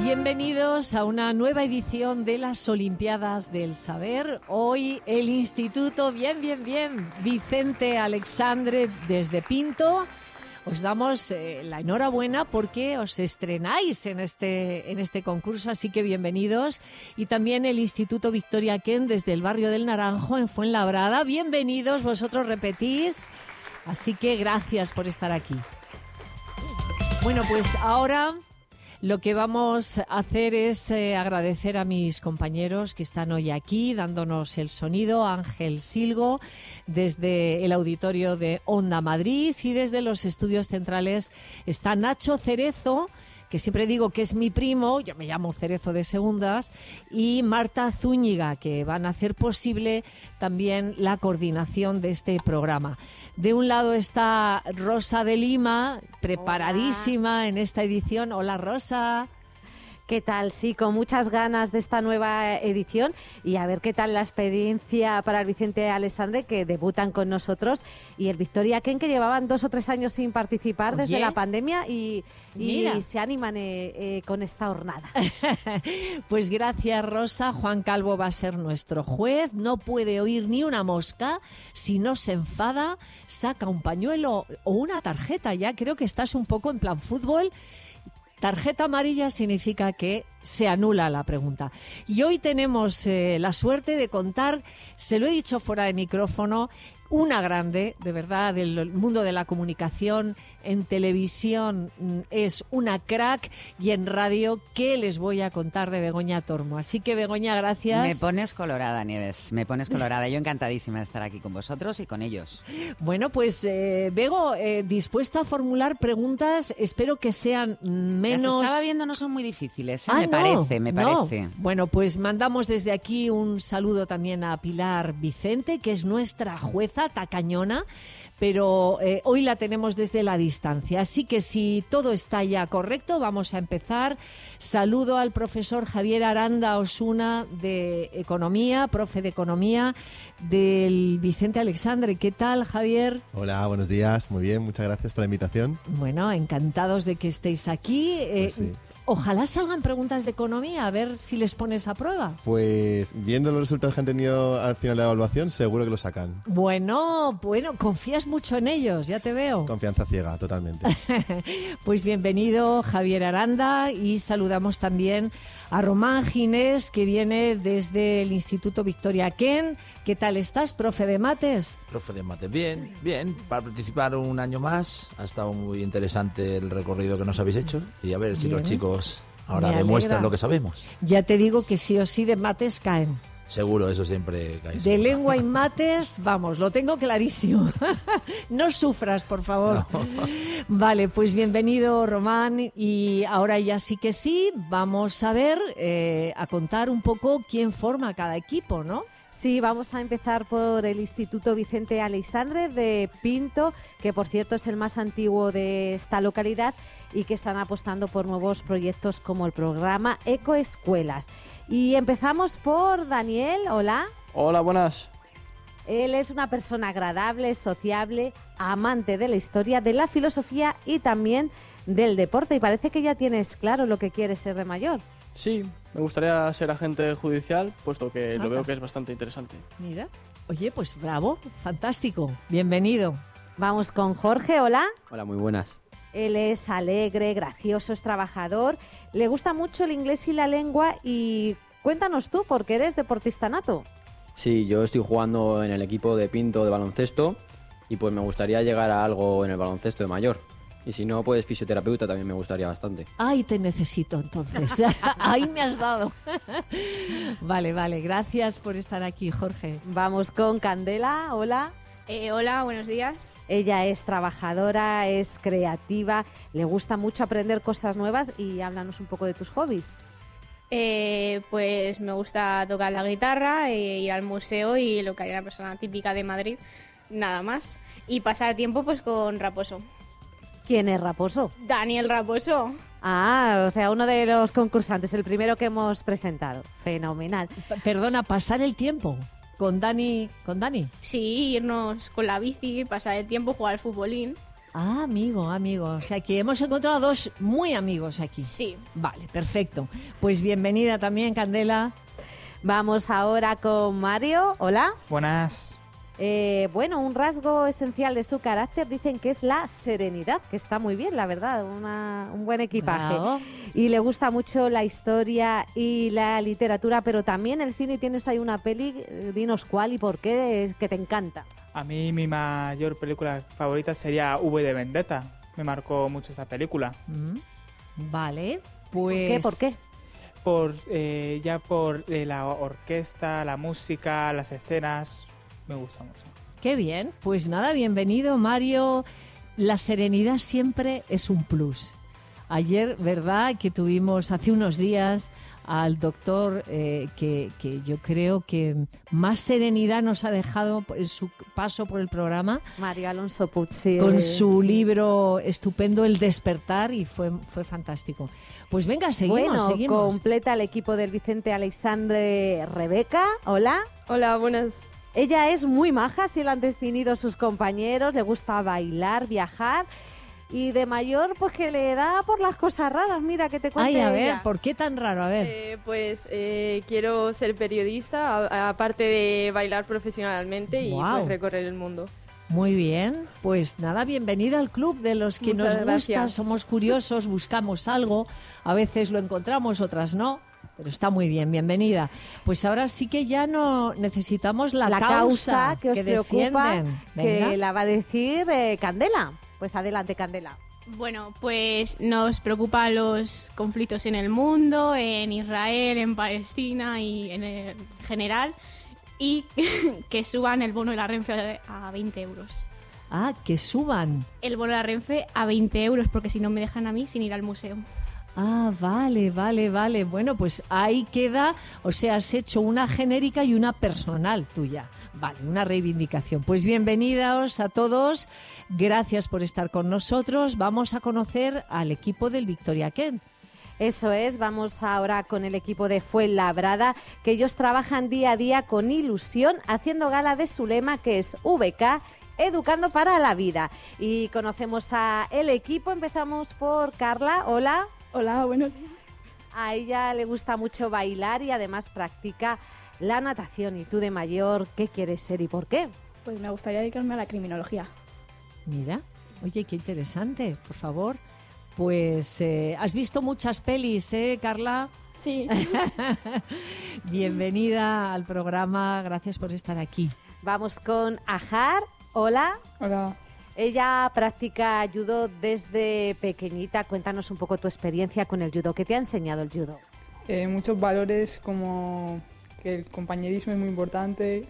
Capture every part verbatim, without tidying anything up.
Bienvenidos a una nueva edición de las Olimpiadas del Saber. Hoy el Instituto, bien, bien, bien, Vicente Aleixandre desde Pinto. Os damos eh, la enhorabuena porque os estrenáis en este, en este concurso, así que bienvenidos. Y también el Instituto Victoria Kent desde el barrio del Naranjo en Fuenlabrada. Bienvenidos, vosotros repetís, así que gracias por estar aquí. Bueno, pues ahora lo que vamos a hacer es eh, agradecer a mis compañeros que están hoy aquí dándonos el sonido. Ángel Silgo desde el auditorio de Onda Madrid, y desde los estudios centrales está Nacho Cerezo, que siempre digo que es mi primo, yo me llamo Cerezo de Segundas, y Marta Zúñiga, que van a hacer posible también la coordinación de este programa. De un lado está Rosa de Lima, preparadísima Hola. En esta edición. Hola, Rosa. ¿Qué tal? Sí, con muchas ganas de esta nueva edición y a ver qué tal la experiencia para el Vicente Aleixandre, que debutan con nosotros, y el Victoria Kent, que llevaban dos o tres años sin participar Oye. desde la pandemia y, y se animan eh, eh, con esta jornada. Pues gracias, Rosa. Juan Calvo va a ser nuestro juez. No puede oír ni una mosca. Si no se enfada, saca un pañuelo o una tarjeta. Ya creo que estás un poco en plan fútbol. Tarjeta amarilla significa que se anula la pregunta. Y hoy tenemos eh, la suerte de contar, se lo he dicho fuera de micrófono, una grande, de verdad, del mundo de la comunicación. En televisión es una crack, y en radio, ¿qué les voy a contar de Begoña Tormo? Así que, Begoña, gracias. Me pones colorada, Nieves, me pones colorada. Yo encantadísima de estar aquí con vosotros y con ellos. Bueno, pues, eh, Bego, eh, dispuesta a formular preguntas, espero que sean menos... Las estaba viendo, no son muy difíciles, ¿eh? Ah, me no, parece, me no. parece. Bueno, pues mandamos desde aquí un saludo también a Pilar Vicente, que es nuestra jueza tacañona, pero eh, hoy la tenemos desde la distancia. Así que si todo está ya correcto, vamos a empezar. Saludo al profesor Javier Aranda Osuna de Economía, profe de Economía del Vicente Aleixandre. ¿Qué tal, Javier? Hola, buenos días. Muy bien, muchas gracias por la invitación. Bueno, encantados de que estéis aquí. Eh, Pues sí. Ojalá salgan preguntas de economía, a ver si les pones a prueba. Pues viendo los resultados que han tenido al final de la evaluación, seguro que lo sacan. Bueno, bueno, confías mucho en ellos, ya te veo. Confianza ciega, totalmente. Pues bienvenido, Javier Aranda, y saludamos también a Román Ginés, que viene desde el Instituto Victoria Kent. ¿Qué tal estás, profe de mates? Profe de mates, bien, bien, para participar un año más. Ha estado muy interesante el recorrido que nos habéis hecho, y a ver si bien. Los chicos ahora Me demuestran alegra. lo que sabemos. Ya te digo que sí o sí de mates caen. Seguro, eso siempre cae. De seguro. lengua y mates, vamos, lo tengo clarísimo. No sufras, por favor. No. Vale, pues bienvenido, Román. Y ahora ya sí que sí, vamos a ver, eh, a contar un poco quién forma cada equipo, ¿no? Sí, vamos a empezar por el Instituto Vicente Aleixandre de Pinto, que por cierto es el más antiguo de esta localidad y que están apostando por nuevos proyectos como el programa Ecoescuelas. Y empezamos por Daniel. Hola. Hola, buenas. Él es una persona agradable, sociable, amante de la historia, de la filosofía y también del deporte. Y parece que ya tienes claro lo que quieres ser de mayor. Sí, me gustaría ser agente judicial, puesto que Anda. lo veo que es bastante interesante. Mira, oye, pues bravo, fantástico, bienvenido. Vamos con Jorge. Hola. Hola, muy buenas. Él es alegre, gracioso, es trabajador, le gusta mucho el inglés y la lengua. Y cuéntanos tú, porque eres deportista nato. Sí, yo estoy jugando en el equipo de Pinto de baloncesto y pues me gustaría llegar a algo en el baloncesto de mayor. Y si no, pues fisioterapeuta también me gustaría bastante. Ay, te necesito entonces. Ahí me has dado. Vale, vale, gracias por estar aquí, Jorge. Vamos con Candela. Hola. Eh, hola, buenos días. Ella es trabajadora, es creativa, le gusta mucho aprender cosas nuevas. Y háblanos un poco de tus hobbies. Eh, pues me gusta tocar la guitarra, eh, ir al museo y lo que haría una persona típica de Madrid, nada más. Y pasar tiempo pues con Raposo. ¿Quién es Raposo? Daniel Raposo. Ah, o sea, uno de los concursantes, el primero que hemos presentado. Fenomenal. P- Perdona, pasar el tiempo con Dani, con Dani. Sí, irnos con la bici, pasar el tiempo, jugar al futbolín. Ah, amigo, amigo. O sea, que hemos encontrado dos muy amigos aquí. Sí. Vale, perfecto. Pues bienvenida también, Candela. Vamos ahora con Mario. Hola. Buenas. Eh, bueno, un rasgo esencial de su carácter dicen que es la serenidad, que está muy bien, la verdad, una, un buen equipaje. Bravo. Y le gusta mucho la historia y la literatura, pero también el cine. Tienes ahí una peli, eh, dinos cuál y por qué, es que te encanta. A mí mi mayor película favorita sería V de Vendetta. Me marcó mucho esa película. Mm, Vale, pues... ¿Qué? ¿Por qué? Por, eh, ya por eh, la orquesta, la música, las escenas, me gusta mucho. Qué bien. Pues nada, bienvenido, Mario. La serenidad siempre es un plus. Ayer, ¿verdad?, que tuvimos hace unos días al doctor eh, que, que yo creo que más serenidad nos ha dejado en su paso por el programa. Mario Alonso Puig, sí, Con eh, su libro estupendo El despertar, y fue, fue fantástico. Pues venga, seguimos, Bueno, seguimos. completa el equipo del Vicente Aleixandre Rebeca. Hola. Hola, buenas. Ella es muy maja, así lo han definido sus compañeros, le gusta bailar, viajar y de mayor pues que le da por las cosas raras, mira que te cuente Ay, a ver, ella. ¿por qué tan raro? A ver. Eh, pues eh, quiero ser periodista, a- aparte de bailar profesionalmente y Guau. pues, recorrer el mundo. Muy bien, pues nada, bienvenida al club de los que Muchas nos gusta, gracias. somos curiosos, buscamos algo, a veces lo encontramos, otras no, pero está muy bien, bienvenida. Pues ahora sí que ya no necesitamos la, la causa que os preocupa, defienden. Venga. que la va a decir eh, Candela. Pues adelante, Candela. Bueno, pues nos preocupan los conflictos en el mundo, en Israel, en Palestina y en el general, y que suban el bono de la Renfe a veinte euros. Ah, que suban. El bono de la Renfe a veinte euros, porque si no me dejan a mí sin ir al museo. Ah, vale, vale, vale. Bueno, pues ahí queda, o sea, has hecho una genérica y una personal tuya. Vale, una reivindicación. Pues bienvenidos a todos, gracias por estar con nosotros. Vamos a conocer al equipo del Victoria Kent. Eso es, vamos ahora con el equipo de Fuenlabrada, que ellos trabajan día a día con ilusión, haciendo gala de su lema, que es V K, Educando para la Vida. Y conocemos a el equipo, empezamos por Carla. Hola. Hola, buenos días. A ella le gusta mucho bailar y además practica la natación. ¿Y tú de mayor qué quieres ser y por qué? Pues me gustaría dedicarme a la criminología. Mira, oye, qué interesante, por favor. Pues, eh, ¿has visto muchas pelis, eh, Carla? Sí. Bienvenida al programa, gracias por estar aquí. Vamos con Ajar. Hola. Hola. Ella practica judo desde pequeñita. Cuéntanos un poco tu experiencia con el judo. ¿Qué te ha enseñado el judo? Eh, muchos valores como que el compañerismo es muy importante,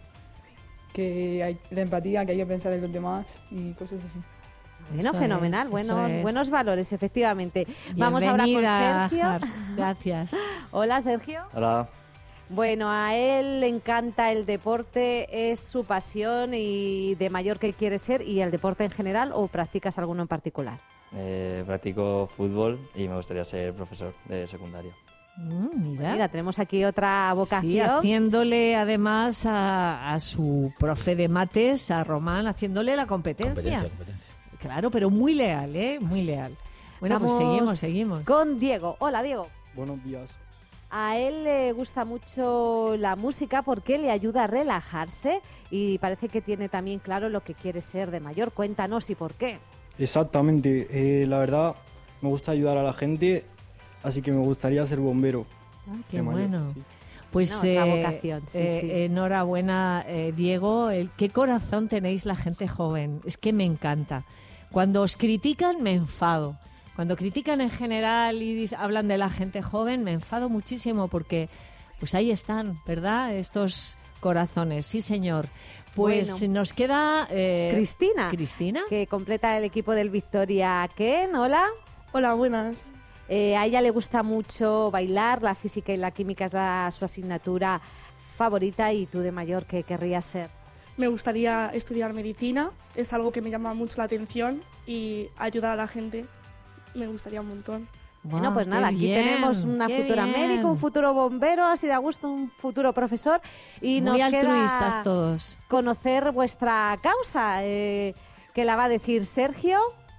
que hay la empatía, que hay que pensar en los demás y cosas así. Bueno, Eso fenomenal, es, bueno, eso es. buenos valores, efectivamente. Vamos ahora con Bienvenida, Sergio. Ajar. Gracias. Hola, Sergio. Hola. Bueno, a él le encanta el deporte, es su pasión y de mayor que quiere ser, y el deporte en general, ¿o practicas alguno en particular? Eh, practico fútbol y me gustaría ser profesor de secundaria. Mm, mira. Mira, tenemos aquí otra Sí, vocación. haciéndole además a, a su profe de mates, a Román, haciéndole la competencia. Competencia, competencia. Claro, pero muy leal, ¿eh? Muy leal. Bueno, Vamos pues seguimos, seguimos. con Diego. Hola, Diego. Buenos días. A él le gusta mucho la música porque le ayuda a relajarse y parece que tiene también claro lo que quiere ser de mayor. Cuéntanos y por qué. Exactamente, eh, la verdad me gusta ayudar a la gente, así que me gustaría ser bombero. Ah, qué de mayor, bueno. sí. Pues No, otra eh, vocación, sí, eh, sí. enhorabuena, eh, Diego. El, qué corazón tenéis la gente joven. Es que me encanta. Cuando os critican, me enfado. Cuando critican en general y diz- hablan de la gente joven, me enfado muchísimo porque pues ahí están, ¿verdad? Estos corazones. Sí, señor. Pues Bueno. nos queda... eh, Cristina, Cristina. que completa el equipo del Victoria Ken. Hola. Hola, buenas. Eh, a ella le gusta mucho bailar, la física y la química es la- su asignatura favorita. ¿Y tú de mayor qué querrías ser? Me gustaría estudiar medicina, es algo que me llama mucho la atención y ayudar a la gente me gustaría un montón. Bueno, Guau, pues qué nada, aquí bien, tenemos una qué futura bien. médico, un futuro bombero, así de gusto, un futuro profesor. Y Muy nos altruistas queda todos. conocer vuestra causa, eh, que la va a decir Sergio.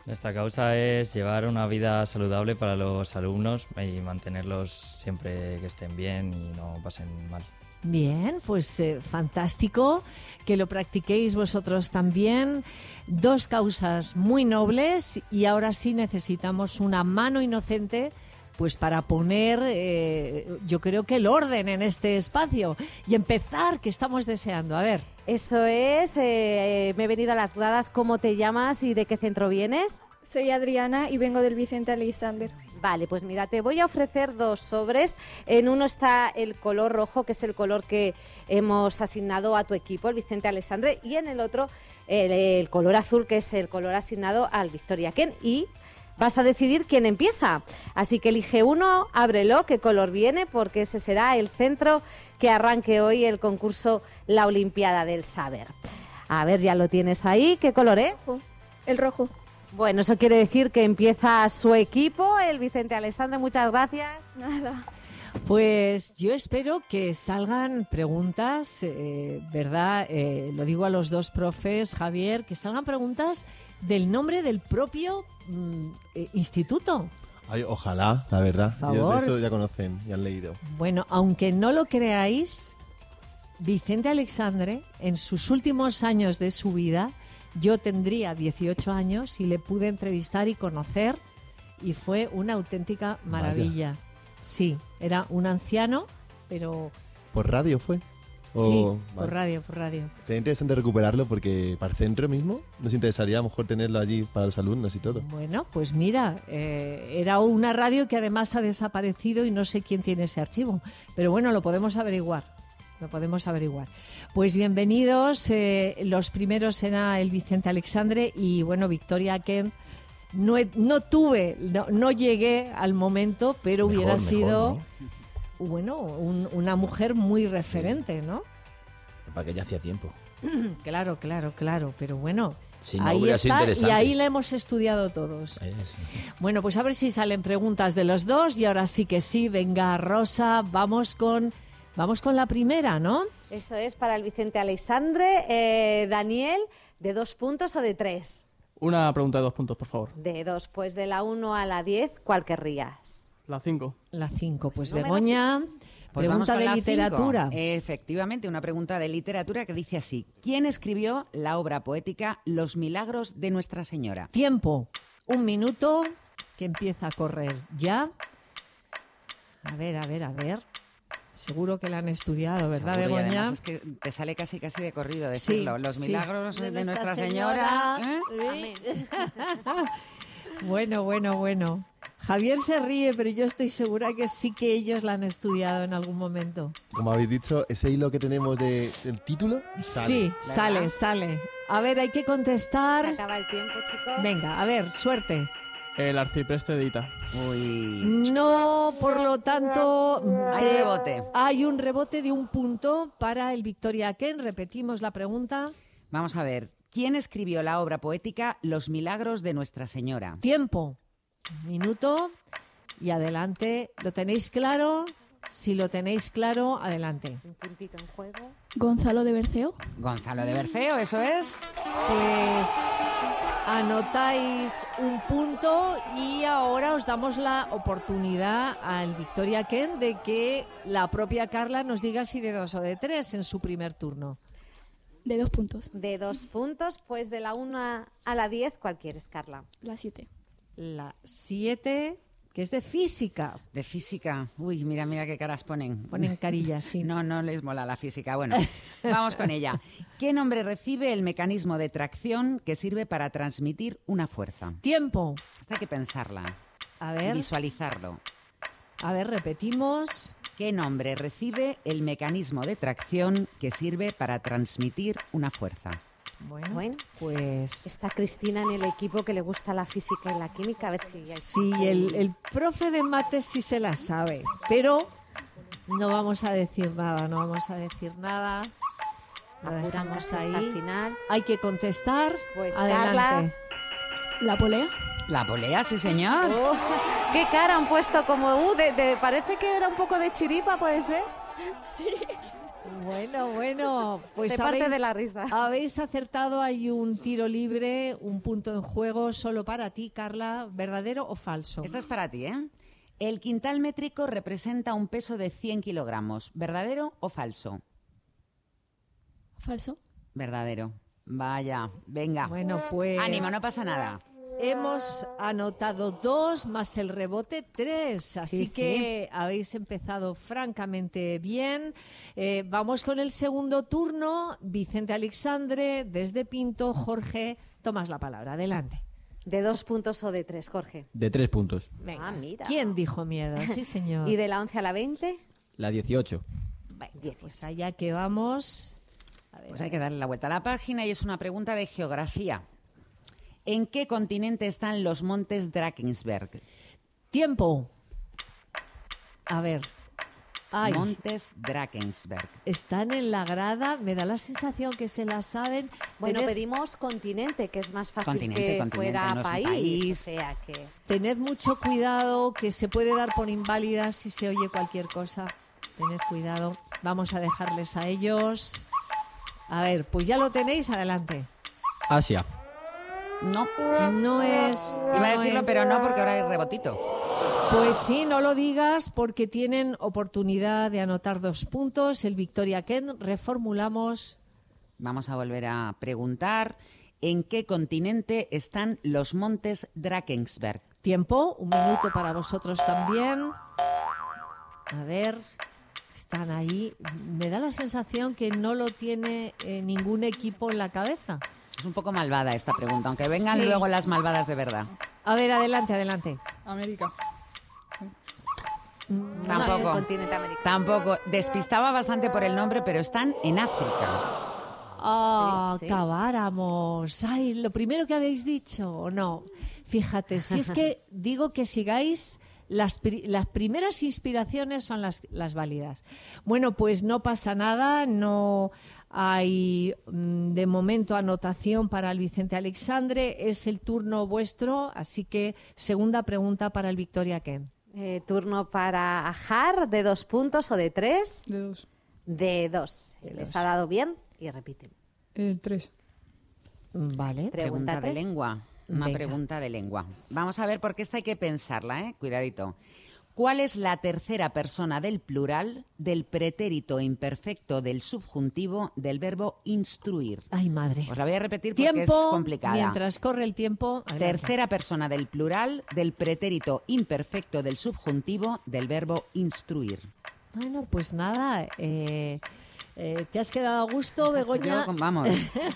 Nuestra causa es llevar una vida saludable para los alumnos y mantenerlos siempre que estén bien y no pasen mal. Bien, pues eh, fantástico que lo practiquéis vosotros también. Dos causas muy nobles y ahora sí necesitamos una mano inocente pues para poner, eh, yo creo que el orden en este espacio y empezar, que estamos deseando. A ver. Eso es, eh, me he venido a las gradas. ¿Cómo te llamas y de qué centro vienes? Soy Adriana y vengo del Vicente Alexander. Vale, pues mira, te voy a ofrecer dos sobres. En uno está el color rojo, que es el color que hemos asignado a tu equipo, el Vicente Alexandre, y en el otro el, el color azul, que es el color asignado al Victoria Kent. Y vas a decidir quién empieza. Así que elige uno, ábrelo, qué color viene, porque ese será el centro que arranque hoy el concurso La Olimpiada del Saber. A ver, ya lo tienes ahí. ¿Qué color es? El rojo. Bueno, eso quiere decir que empieza su equipo, el Vicente Alexandre. Muchas gracias. Nada. Pues yo espero que salgan preguntas, eh, ¿verdad? Eh, lo digo a los dos profes, Javier, que salgan preguntas del nombre del propio mm, eh, instituto. Ay, ojalá, la verdad. Por Ellos favor. de eso ya conocen y han leído. Bueno, aunque no lo creáis, Vicente Alexandre, en sus últimos años de su vida, yo tendría dieciocho años y le pude entrevistar y conocer y fue una auténtica maravilla. Vaya. Sí, era un anciano, pero... ¿Por radio fue? O... Sí, vale. por radio, por radio. Sería interesante recuperarlo porque para el centro mismo nos interesaría a lo mejor tenerlo allí para los alumnos y todo. Bueno, pues mira, eh, era una radio que además ha desaparecido y no sé quién tiene ese archivo, pero bueno, lo podemos averiguar. Lo podemos averiguar. Pues bienvenidos. Eh, los primeros era el Vicente Alexandre y, bueno, Victoria Kent. No, he, no tuve, no, no llegué al momento, pero Mejor, hubiera mejor, sido, ¿no? bueno, un, una mujer muy referente, ¿no? Para que ya hacía tiempo. Claro, claro, claro. Pero bueno, Si no, ahí hubiera sido está interesante. y ahí la hemos estudiado todos. Ahí es. Bueno, pues a ver si salen preguntas de los dos y ahora sí que sí. Venga, Rosa, vamos con... Vamos con la primera, ¿no? Eso es para el Vicente Alexandre. Eh, Daniel, ¿de dos puntos o de tres? Una pregunta de dos puntos, por favor. De dos, pues de la uno a la diez, ¿cuál querrías? La cinco. La cinco, pues, pues Pues Begoña, vamos pregunta con de la literatura. cinco. Efectivamente, una pregunta de literatura que dice así. ¿Quién escribió la obra poética Los Milagros de Nuestra Señora? Tiempo, un minuto, que empieza a correr ya. A ver, a ver, a ver. Seguro que la han estudiado, ¿verdad, Seguro, y Begoña? además es que te sale casi casi de corrido decirlo. Sí, Los sí. milagros de, De Nuestra, Nuestra Señora. Señora. ¿eh? Bueno, bueno, bueno. Javier se ríe, pero yo estoy segura que sí que ellos la han estudiado en algún momento. Como habéis dicho, ese hilo que tenemos de, del título sale. Sí, sale, sale. A ver, hay que contestar. Se acaba el tiempo, chicos. Venga, a ver, suerte. El arcipreste de Ita. Uy. No, por lo tanto... Hay eh, rebote. Hay un rebote de un punto para el Victoria Kent. Repetimos la pregunta. Vamos a ver. ¿Quién escribió la obra poética Los Milagros de Nuestra Señora? Tiempo. Minuto. Y adelante. ¿Lo tenéis claro? Si lo tenéis claro, adelante. Un puntito en juego. Gonzalo de Berceo. Gonzalo de Berceo, eso es. Pues anotáis un punto y ahora os damos la oportunidad al Victoria Kent de que la propia Carla nos diga si de dos o de tres en su primer turno. De dos puntos. De dos puntos, pues de la una a la diez, ¿cuál quieres, Carla? La siete. La siete, que es de física. De física. Uy, mira, mira qué caras ponen. Ponen carillas, sí. No, no les mola la física. Bueno, vamos con ella. ¿Qué nombre recibe el mecanismo de tracción que sirve para transmitir una fuerza? Tiempo. Esta hay que pensarla. A ver. Visualizarlo. A ver, repetimos. ¿Qué nombre recibe el mecanismo de tracción que sirve para transmitir una fuerza? Bueno, Bueno, pues... está Cristina en el equipo que le gusta la física y la química. A ver si... Hay... Sí, el, el profe de mates sí se la sabe, pero no vamos a decir nada, no vamos a decir nada. Lo Apuramos dejamos hasta ahí. el final. Hay que contestar. Pues, adelante. Carla. La polea. La polea, sí, señor. Oh, ¡qué cara han puesto como... Uh, de, de- parece que era un poco de chiripa, ¿puede ser? Sí. Bueno, bueno, pues Se parte habéis, de la risa. habéis acertado, hay un tiro libre, un punto en juego solo para ti, Carla, ¿verdadero o falso? Esta es para ti, ¿eh? El quintal métrico representa un peso de cien kilogramos, ¿verdadero o falso? Falso. Verdadero. Vaya, venga. Bueno, pues... Ánimo, no pasa nada. Hemos anotado dos más el rebote tres, así Sí, que habéis empezado francamente bien. Eh, vamos con el segundo turno. Vicente Alexandre, desde Pinto. Jorge, tomas la palabra. Adelante. ¿De dos puntos o de tres, Jorge? De tres puntos. Venga. Ah, mira. ¿Quién dijo miedo? Sí, señor. ¿Y de la once a la veinte? La dieciocho. Venga, pues allá que vamos. A ver, Pues hay que darle la vuelta a la página y es una pregunta de geografía. ¿En qué continente están los montes Drakensberg? Tiempo. A ver. Ay, Montes Drakensberg. están en la grada. Me da la sensación que se la saben. Bueno, Tened- pedimos continente, que es más fácil Continente, que continente, fuera no es un país. país. O sea que... Tened mucho cuidado, que se puede dar por inválida si se oye cualquier cosa. Tened cuidado. Vamos a dejarles a ellos. A ver, pues ya lo tenéis, adelante. Asia. No, No es... iba a no decirlo, es- pero no, porque ahora hay rebotito. Pues sí, no lo digas, porque tienen oportunidad de anotar dos puntos. El Victoria Ken, reformulamos. Vamos a volver a preguntar en qué continente están los montes Drakensberg. Tiempo, un minuto para vosotros también. A ver, están ahí. Me da la sensación que no lo tiene eh, ningún equipo en la cabeza. Es un poco malvada esta pregunta, aunque vengan Sí. luego las malvadas de verdad. A ver, adelante, adelante. América. No es el Tampoco. continente americano. Tampoco. Despistaba bastante por el nombre, pero están en África. Ah, Sí, sí. acabáramos. Ay, lo primero que habéis dicho, ¿o no? Fíjate, si es que digo que sigáis, las, pri- las primeras inspiraciones son las, las válidas. Bueno, pues no pasa nada, no hay mm, de momento anotación para el Vicente Alexandre, es el turno vuestro, así que segunda pregunta para el Victoria Ken. Eh, turno para Ajar, ¿de dos puntos o de tres? De dos. De dos. De Les dos. ha dado bien y repiten. El tres. Vale. Pregunta de tres. lengua. Una Venga. pregunta de lengua. Vamos a ver, porque esta hay que pensarla, ¿eh? Cuidadito. ¿Cuál es la tercera persona del plural del pretérito imperfecto del subjuntivo del verbo instruir? Ay, madre. Os la voy a repetir porque Tiempo, es complicada. mientras corre el tiempo. adelante. Tercera persona del plural del pretérito imperfecto del subjuntivo del verbo instruir. Bueno, pues nada, eh, eh, ¿te has quedado a gusto, Begoña? Yo, con- vamos,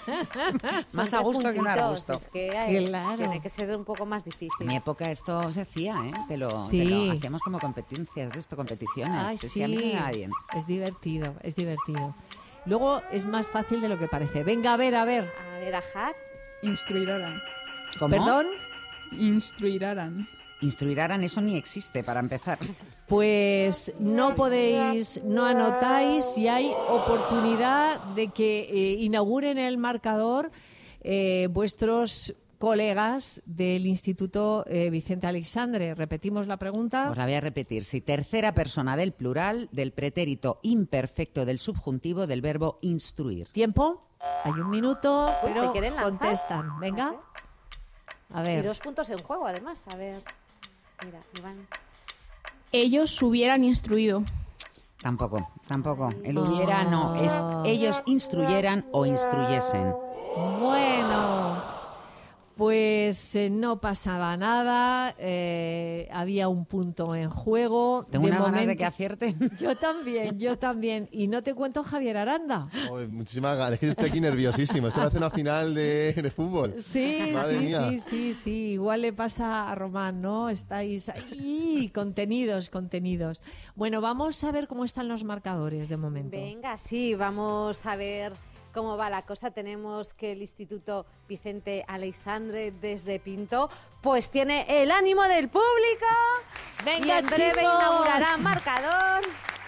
más Son a gusto tres que no a puntitos, gusto. Es que eh, Claro. tiene que ser un poco más difícil. En mi época esto se hacía, ¿eh? Te lo, Sí. te lo hacíamos como competencias de esto, competiciones. Ay, Es que sí, a mí se me da bien. es divertido, es divertido. Luego es más fácil de lo que parece. Venga, a ver, a ver. A ver, Ajar. Instruirán. ¿Cómo? ¿Perdón? Instruirán. Instruirán, eso ni existe para empezar. Pues no podéis, no anotáis y hay oportunidad de que eh, inauguren el marcador eh, vuestros colegas del Instituto eh, Vicente Alexandre. Repetimos la pregunta. Os la voy a repetir. Si tercera persona del plural del pretérito imperfecto del subjuntivo del verbo instruir. ¿Tiempo? Hay un minuto, Uy, pero ¿se quieren lanzar? contestan. Venga. A Y ver. dos puntos en juego, además. A ver. Mira, Iván. Ellos hubieran instruido. Tampoco, tampoco. El hubiera no. Es ellos instruyeran o instruyesen. Bueno, pues eh, no pasaba nada, eh, había un punto en juego. Tengo De unas ganas de momento- que acierte. Yo también, yo también. Y no te cuento Javier Aranda. Joder, muchísimas ganas. Es que yo estoy aquí nerviosísimo. Esto parece una final de, de fútbol. Sí, Madre sí, mía. sí, sí, sí. Igual le pasa a Román, ¿no? Estáis ahí, contenidos, contenidos. Bueno, vamos a ver cómo están los marcadores de momento. Venga, sí, vamos a ver cómo va la cosa. Tenemos que el Instituto Vicente Alexandre desde Pinto pues tiene el ánimo del público. Venga, y en breve chicos. inaugurará marcador.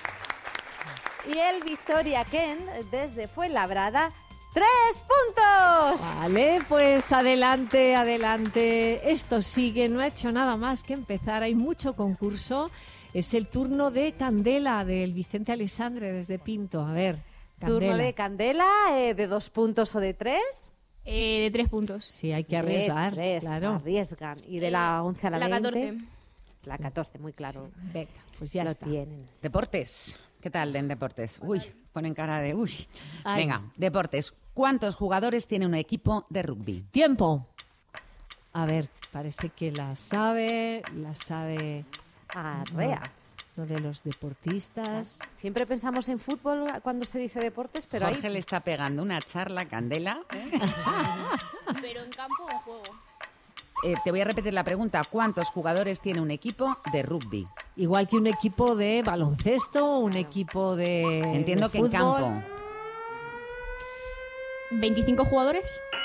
Y el Victoria Ken desde Fuenlabrada, ¡tres puntos! Vale, pues adelante, adelante. Esto sigue, no ha hecho nada más que empezar. Hay mucho concurso. Es el turno de Candela del Vicente Alexandre desde Pinto. A ver. Turno Candela. de Candela, eh, de dos puntos o de tres. Eh, de tres puntos. Sí, hay que De arriesgar, tres, claro. arriesgan. Y de la once a la, La veinte. catorce. La catorce, muy claro. Venga, pues ya Lo está. tienen. Deportes. ¿Qué tal en deportes? Uy, ponen cara de uy. Ay. Venga, deportes. ¿Cuántos jugadores tiene un equipo de rugby? Tiempo. A ver, parece que la sabe, la sabe Arrea. lo de los deportistas. Siempre pensamos en fútbol cuando se dice deportes, pero Jorge ahí... le está pegando una charla a Candela. ¿eh? Pero en campo o en juego. Eh, te voy a repetir la pregunta. ¿Cuántos jugadores tiene un equipo de rugby? Igual que un equipo de baloncesto, un equipo de Entiendo de que en fútbol. campo. ¿veinticinco jugadores?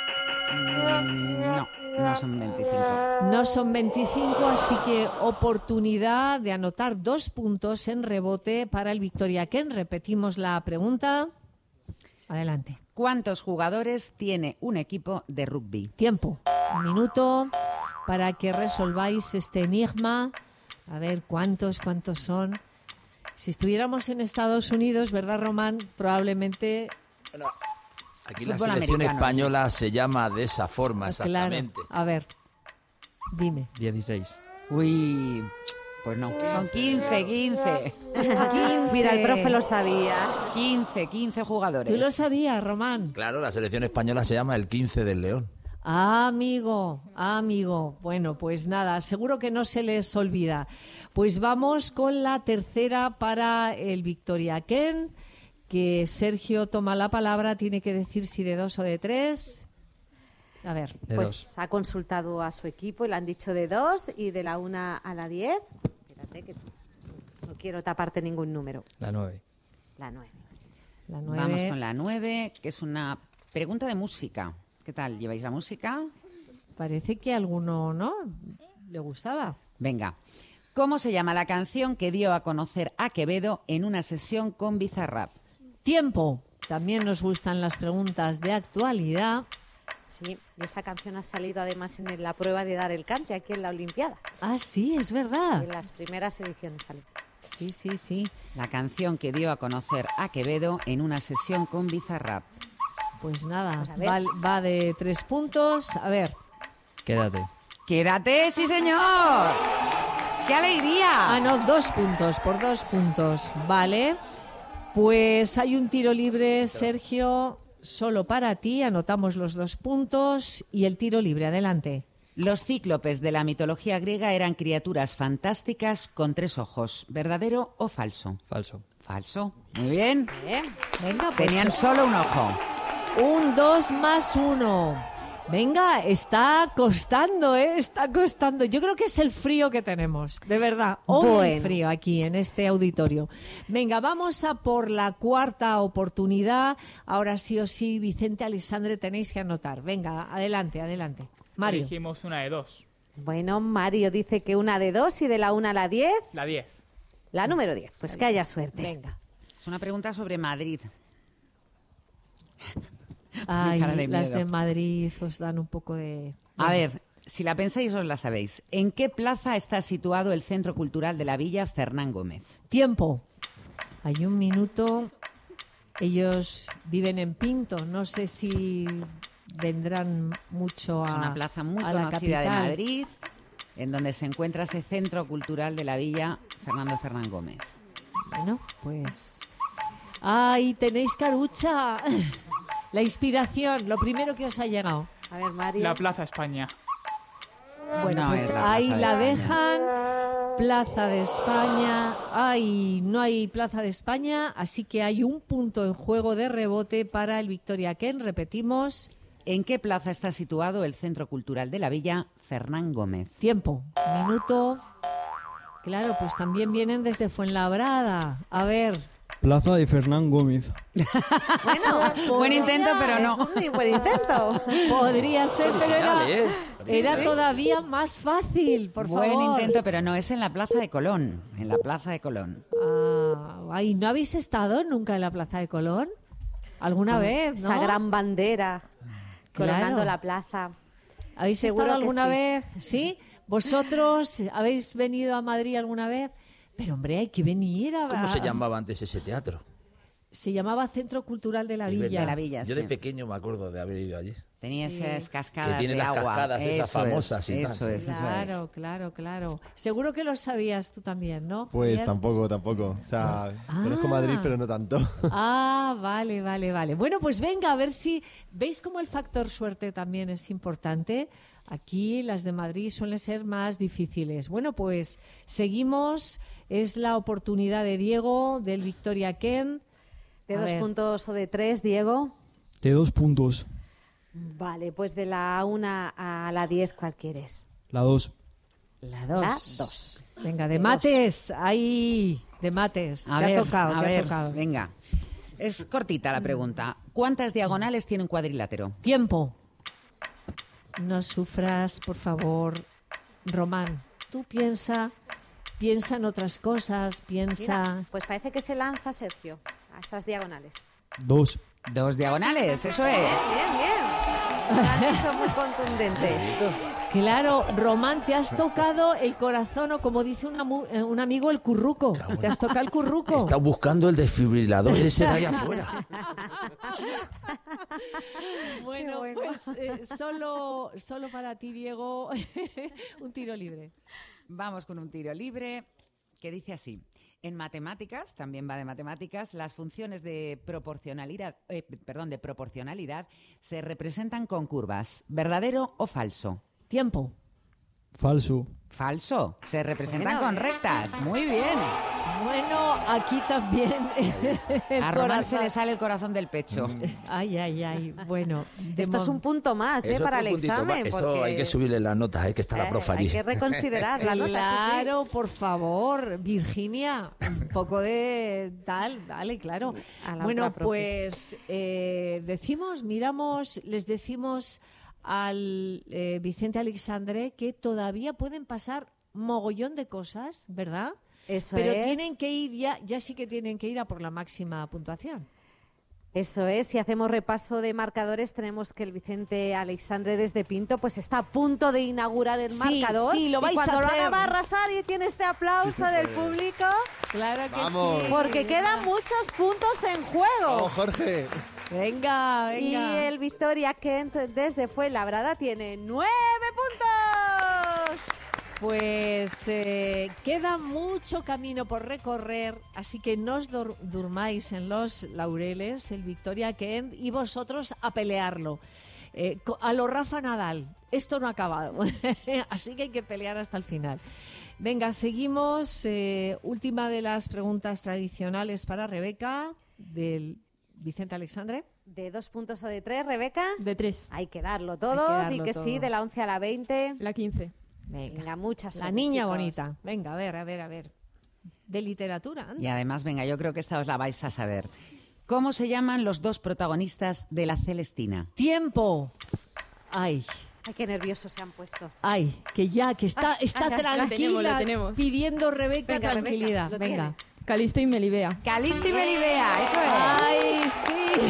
Mm, no, no son veinticinco. No son veinticinco, así que oportunidad de anotar dos puntos en rebote para el Victoria Ken. Repetimos la pregunta. Adelante. ¿Cuántos jugadores tiene un equipo de rugby? Tiempo. Un minuto para que resolváis este enigma. A ver, ¿cuántos, cuántos son? Si estuviéramos en Estados Unidos, ¿verdad, Román? Probablemente... Bueno, aquí la Fútbol selección americano. española se llama de esa forma, Claro. exactamente. A ver, dime. dieciséis. Uy, pues no. Son quince, quince. Mira, el profe lo sabía. quince, quince jugadores. ¿Tú lo sabías, Román? Claro, la selección española se llama el quince del León. Ah, amigo, ah, amigo. Bueno, pues nada, seguro que no se les olvida. Pues vamos con la tercera para el Victoria Ken, que Sergio toma la palabra, tiene que decir si de dos o de tres. A ver, De Pues dos. ha consultado a su equipo y le han dicho de dos y de la una a la diez. Espérate que no quiero taparte ningún número. La nueve. La nueve. la nueve. Vamos con la nueve, que es una pregunta de música. ¿Qué tal? ¿Lleváis la música? Parece que a alguno, ¿no? Le gustaba. Venga. ¿Cómo se llama la canción que dio a conocer a Quevedo en una sesión con Bizarrap? Tiempo. También nos gustan las preguntas de actualidad. Sí, y esa canción ha salido además en la prueba de dar el cante aquí en la Olimpiada. Ah, sí, es verdad. En las primeras ediciones salió. Sí, sí, sí. La canción que dio a conocer a Quevedo en una sesión con Bizarrap. Pues nada, Pues a ver. va, va de tres puntos. A ver. Quédate. ¡Quédate, sí señor! ¡Qué alegría! Ah, no, dos puntos, por dos puntos. Vale. Pues hay un tiro libre, Sergio, solo para ti. Anotamos los dos puntos y el tiro libre. Adelante. Los cíclopes de la mitología griega eran criaturas fantásticas con tres ojos. ¿Verdadero o falso? Falso. Falso. Muy bien. Venga, pues Tenían solo un ojo. un dos más uno. Venga, está costando, ¿eh? Está costando. Yo creo que es el frío que tenemos, de verdad. Hoy hay Bueno. frío aquí en este auditorio. Venga, vamos a por la cuarta oportunidad. Ahora sí o sí, Vicente, Alexandre, tenéis que anotar. Venga, adelante, adelante. Mario. Dijimos una de dos. Bueno, Mario dice que una de dos y de la una a la diez. La diez. La número diez. Pues que haya suerte. Venga. Es una pregunta sobre Madrid. Ay, cara de las miedo. de Madrid os dan un poco de... A ver, si la pensáis os la sabéis. ¿En qué plaza está situado el Centro Cultural de la Villa Fernán Gómez? Tiempo. Hay un minuto. Ellos viven en Pinto. No sé si vendrán mucho a Es una plaza muy a la conocida de capital. Madrid, en donde se encuentra ese Centro Cultural de la Villa Fernando Fernán Gómez. Bueno, pues... ¡Ay, tenéis carucha! La inspiración, lo primero que os ha llegado. A ver, Mario. La Plaza España. Bueno, No pues es la ahí Plaza de la España. dejan. Plaza de España. Ay, no hay Plaza de España, así que hay un punto en juego de rebote para el Victoria Ken. Repetimos. ¿En qué plaza está situado el Centro Cultural de la Villa Fernán Gómez? Tiempo. Minuto. Claro, pues también vienen desde Fuenlabrada. A ver. Plaza de Fernán Gómez. Bueno, Buen intento, pero no. Es un muy buen intento. Podría ser, pero era, Original, ¿eh? era todavía más fácil, por Buen favor. intento, pero no, es en la Plaza de Colón. En la Plaza de Colón. Ah, ay, ¿no habéis estado nunca en la Plaza de Colón? ¿Alguna vez, no? Esa gran bandera coronando Claro. la plaza. ¿Habéis Seguro estado que alguna sí. vez? ¿Sí? ¿Vosotros habéis venido a Madrid alguna vez? Pero, hombre, hay que venir a... ¿Cómo se a- llamaba antes ese teatro? se llamaba Centro Cultural de la Es Villa. verdad. De la Villa, Yo sí. de pequeño me acuerdo de haber ido allí. Tenía Sí. esas cascadas Que tiene de las agua. cascadas esas Eso famosas es, y tal, Eso sí. es, eso es. Claro, claro, claro. Seguro que lo sabías tú también, ¿no? Pues Javier? tampoco, tampoco. O sea, Ah. conozco Madrid, pero no tanto. Ah, vale, vale, vale. Bueno, pues venga, a ver si veis cómo el factor suerte también es importante. Aquí las de Madrid suelen ser más difíciles. Bueno, pues seguimos. Es la oportunidad de Diego, del Victoria Ken. ¿De A dos ver. puntos o de tres, Diego? De dos puntos. Vale, pues de la una a la diez, ¿cuál quieres? La dos. La dos. La dos. Venga, de, De mates. Ahí, de mates. A te ver, ha tocado, a te ver, ha tocado. venga. Es cortita la pregunta. ¿Cuántas diagonales tiene un cuadrilátero? Tiempo. No sufras, por favor, Román. Tú piensa, piensa en otras cosas, piensa... Mira, pues parece que se lanza Sergio a esas diagonales. Dos. Dos diagonales, eso es. Bien, bien. Lo han hecho muy contundente. Claro, Román, te has tocado el corazón o como dice un, amu- eh, un amigo, el curruco. Te has tocado el curruco. Está buscando el desfibrilador ese de ahí afuera. Bueno, pues eh, solo, solo para ti, Diego, un tiro libre. Vamos con un tiro libre que dice así. En matemáticas, también va de matemáticas, las funciones de proporcionalidad, eh, perdón, de proporcionalidad se representan con curvas. ¿Verdadero o falso? Tiempo. Falso. Falso. Se representan Bueno, con rectas. Muy bien. Bueno, aquí también el A Román se corazón. le sale el corazón del pecho. Ay, ay, ay. Bueno, de Esto es mo- un punto más ¿eh? Eso para otro el puntito examen. más. Esto porque, hay que subirle las notas, hay que estar la eh, profe allí. Hay que reconsiderar la nota. sí, sí. Claro, por favor, Virginia, un poco de tal, dale, claro. A la Bueno, otra profe. pues eh, decimos, miramos, les decimos al eh, Vicente Alexandre que todavía pueden pasar mogollón de cosas, ¿verdad? Eso Pero es. tienen que ir ya, ya sí que tienen que ir a por la máxima puntuación. Eso es, si hacemos repaso de marcadores, tenemos que el Vicente Alexandre desde Pinto pues está a punto de inaugurar el Sí, marcador. sí, lo vais y cuando a lo hacer. haga va a arrasar y tiene este aplauso del público. Claro que Vamos. sí. Porque quedan muchos puntos en juego. ¡Vamos, Jorge! Venga, venga. Y el Victoria Kent desde Fuenlabrada tiene nueve puntos. Pues eh, queda mucho camino por recorrer, así que no os dur- durmáis en los laureles, el Victoria Kent, y vosotros a pelearlo. Eh, co- a lo Rafa Nadal, esto no ha acabado, así que hay que pelear hasta el final. Venga, seguimos. eh, última de las preguntas tradicionales para Rebeca, del Vicente Alexandre. De dos puntos o de tres, Rebeca. De tres. Hay que darlo todo. Hay que darlo Di que todo. sí, de la once a la veinte. La quince. Venga, Venga, muchas la suerte, niña chicos. bonita. Venga, a ver, a ver, a ver. De literatura, anda. Y además, venga, yo creo que esta os la vais a saber. ¿Cómo se llaman los dos protagonistas de La Celestina? Tiempo. Ay, Ay, qué nerviosos se han puesto. ay, que ya, que está, Ah, está ah, ya, tranquila, lo tenemos, lo tenemos. pidiendo Rebeca Venga, Rebeca, tranquilidad. lo Venga. tiene. Calisto y Melibea. Calisto y Melibea, eso es. Ay, sí.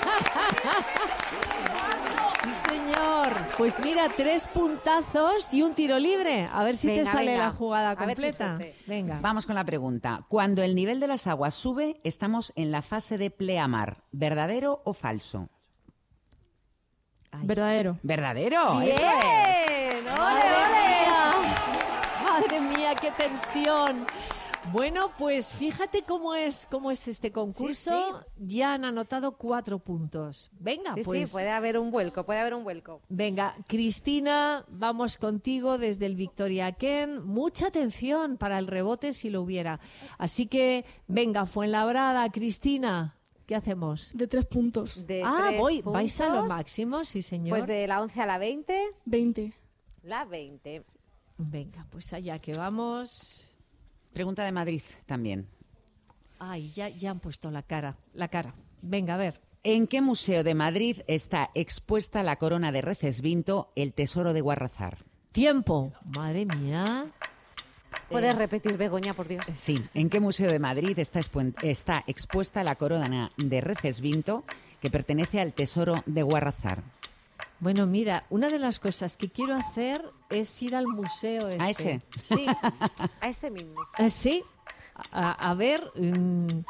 Sí, señor. Pues mira, tres puntazos y un tiro libre. A ver si te Venga, sale venga. la jugada A ver si completa. suerte. Venga. Vamos con la pregunta. Cuando el nivel de las aguas sube, estamos en la fase de pleamar. ¿Verdadero o falso? Ay. Verdadero. ¿Verdadero? ¡Bien! Eso es. ¡Ole, ¡Madre ole! mía! ¡Madre mía, qué tensión! Bueno, pues fíjate cómo es cómo es este concurso. Ya han anotado cuatro puntos. Venga, Sí, pues. sí, puede haber un vuelco, puede haber un vuelco. Venga, Cristina, vamos contigo desde el Victoria Ken. Mucha atención para el rebote si lo hubiera. Así que, venga, Fuenlabrada, Cristina, ¿qué hacemos? De tres puntos. De ah, tres voy, vais a lo puntos, máximo, sí, señor. Pues de la once a la veinte, Veinte. la veinte. Venga, pues allá que vamos. Pregunta de Madrid también. Ay, ya, ya han puesto la cara, la cara. Venga, a ver. ¿En qué museo de Madrid está expuesta la corona de Recesvinto, el tesoro de Guarrazar? Tiempo. Madre mía. ¿Puedes repetir, Begoña, por Dios? Sí. ¿En qué museo de Madrid está, expuen- está expuesta la corona de Recesvinto, que pertenece al tesoro de Guarrazar? Bueno, mira, una de las cosas que quiero hacer es ir al museo este. ¿A ese? Sí. A ese mismo. Eh, sí. A, a ver, mm,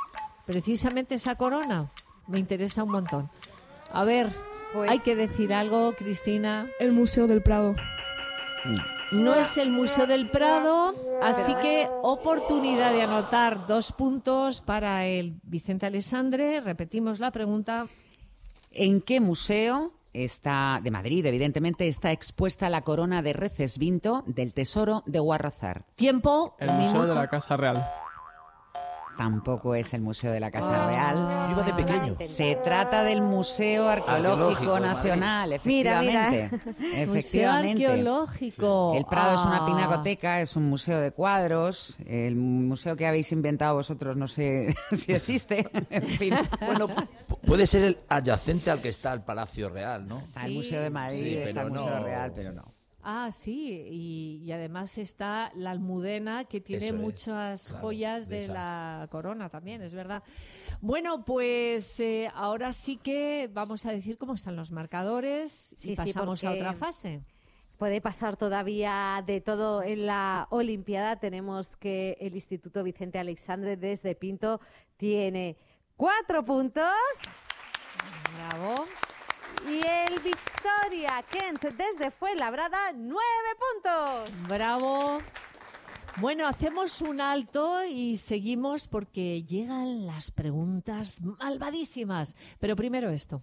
precisamente esa corona? Me interesa un montón. A ver, Pues- hay que decir algo, Cristina. El Museo del Prado. No es el Museo del Prado, así que oportunidad de anotar dos puntos para el Vicente Aleixandre. Repetimos la pregunta. ¿En qué museo está, de Madrid, evidentemente, está expuesta la corona de Recesvinto del Tesoro de Guarrazar? Tiempo. El Museo de la Casa Real. Tampoco es el Museo de la Casa Ah. Real. Iba de pequeño. Se trata del Museo Arqueológico Arqueológico de Nacional, Mira, mira. efectivamente. Museo Efectivamente. Arqueológico. El Prado es una Ah. pinacoteca, es un museo de cuadros. El museo que habéis inventado vosotros no sé si existe. En fin. Bueno, pu- puede ser el adyacente al que está el Palacio Real, ¿no? Está el Museo de Madrid, Sí, está el pero Museo no. Real, pero no. Ah, sí, y, y además está la Almudena, que tiene Eso es, muchas claro, joyas de de, esas. la corona también, es verdad. Bueno, pues eh, ahora sí que vamos a decir cómo están los marcadores Sí, y sí, pasamos a porque- otra fase. Puede pasar todavía de todo en la Olimpiada. Tenemos que el Instituto Vicente Aleixandre desde Pinto tiene cuatro puntos. Bravo. Y el Victoria Kent desde Fuenlabrada, nueve puntos. Bravo. Bueno, hacemos un alto y seguimos porque llegan las preguntas malvadísimas. Pero primero esto.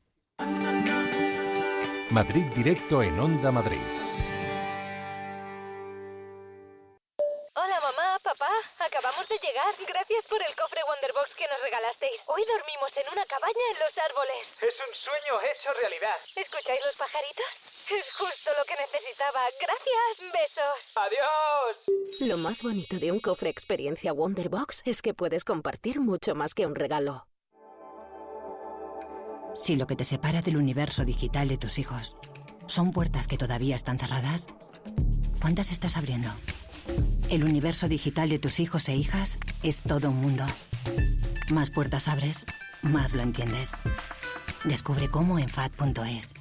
Madrid Directo en Onda Madrid. Hola mamá, papá, acabamos de llegar. Gracias por el cofre Wonderbox que nos regalasteis. Hoy dormimos en una cabaña en los árboles. Es un sueño hecho realidad. ¿Escucháis los pajaritos? Es justo lo que necesitaba. Gracias, besos. ¡Adiós! Lo más bonito de un cofre experiencia Wonderbox es que puedes compartir mucho más que un regalo. Si lo que te separa del universo digital de tus hijos son puertas que todavía están cerradas, ¿cuántas estás abriendo? El universo digital de tus hijos e hijas es todo un mundo. Más puertas abres, más lo entiendes. Descubre cómo en F A D punto es.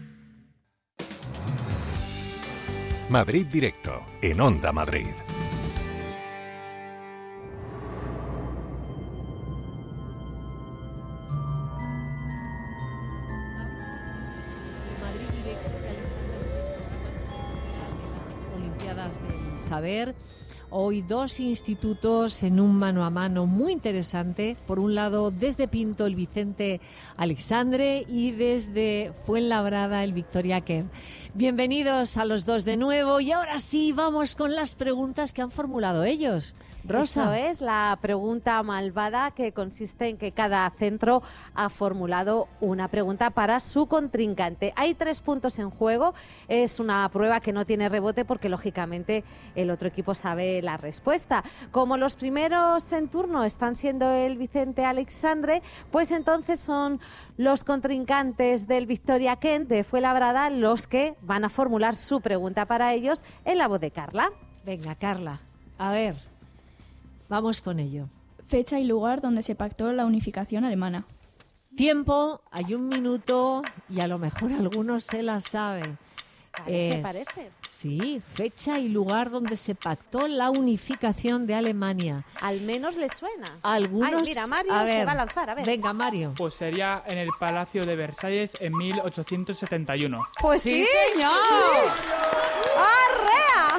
Madrid Directo en Onda Madrid. Madrid Directo, realizando este programa especial de las Olimpiadas del Saber. Hoy dos institutos en un mano a mano muy interesante. Por un lado, desde Pinto, el Vicente Aleixandre, y desde Fuenlabrada, el Victoria Kent. Bienvenidos a los dos de nuevo. Y ahora sí, vamos con las preguntas que han formulado ellos. Rosa. Eso es la pregunta malvada, que consiste en que cada centro ha formulado una pregunta para su contrincante. Hay tres puntos en juego. Es una prueba que no tiene rebote porque, lógicamente, el otro equipo sabe la respuesta. Como los primeros en turno están siendo el Vicente Aleixandre, pues entonces son los contrincantes del Victoria Kent de Fuenlabrada los que van a formular su pregunta para ellos en la voz de Carla. Venga, Carla, a ver. Vamos con ello. Fecha y lugar donde se pactó la unificación alemana. Tiempo, hay un minuto y a lo mejor algunos se la saben. ¿Te parece? Sí, fecha y lugar donde se pactó la unificación de Alemania. Al menos le suena. Algunos, Ay, mira, Mario a ver, se va a lanzar, a ver. Venga, Mario. Pues sería en el Palacio de Versalles en mil ochocientos setenta y uno. Pues sí, ¡Sí, señor! sí. ¡Arrea!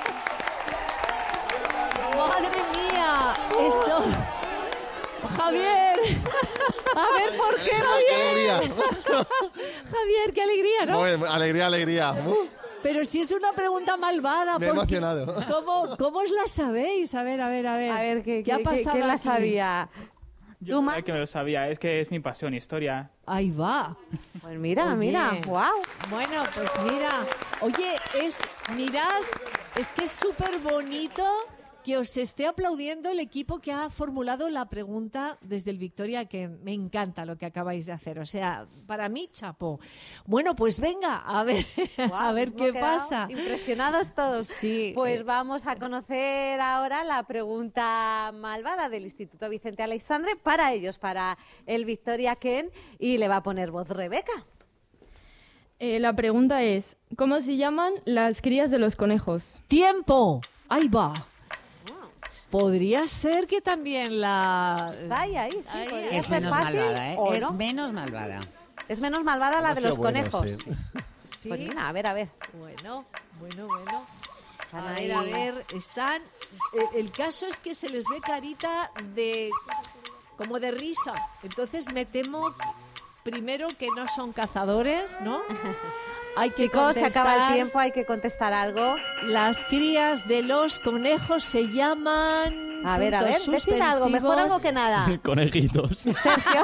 ¡Madre mía! Eso... Javier. A ver, ¿por qué, ¡Qué Javier? alegría! Javier, qué alegría, ¿no? Bueno, alegría, alegría. Uh, Pero si es una pregunta malvada. Me he porque- emocionado. ¿Cómo, ¿Cómo os la sabéis? A ver, a ver, a ver. A ver, ¿qué, ¿Qué ha qué- pasado quién la aquí? sabía? Yo ¿Tú, sabía Ma? que me lo sabía, es que es mi pasión, historia. Ahí va. Pues mira, Oye. mira, wow. Bueno, pues mira. Oye, es, mirad, es que es súper bonito que os esté aplaudiendo el equipo que ha formulado la pregunta desde el Victoria, que me encanta lo que acabáis de hacer. O sea, para mí, chapó. Bueno, pues venga, a ver, a ver Hemos qué quedado pasa. Impresionados todos. Sí. Pues eh, vamos a conocer ahora la pregunta malvada del Instituto Vicente Aleixandre para ellos, para el Victoria Kent, y le va a poner voz Rebeca. Eh, la pregunta es, ¿cómo se llaman las crías de los conejos? ¡Tiempo! Ahí va. podría ser que también la... Está ahí, ahí, sí. Ahí, podría Es ser menos fácil, malvada, ¿eh? ¿o Es no? menos malvada. Es menos malvada la de los Demasiado bueno, conejos. sí. Sí. Pues mira, a ver, a ver. Bueno, bueno, bueno. Están A ahí. ver, a ver, están... eh, El caso es que se les ve carita de... como de risa. Entonces me temo primero que no son cazadores, ¿no? Hay que Chicos, se acaba el contestar. tiempo, hay que contestar algo. Las crías de los conejos se llaman... A ver, a ver, puntos decid algo, mejor algo que nada. Conejitos. Sergio.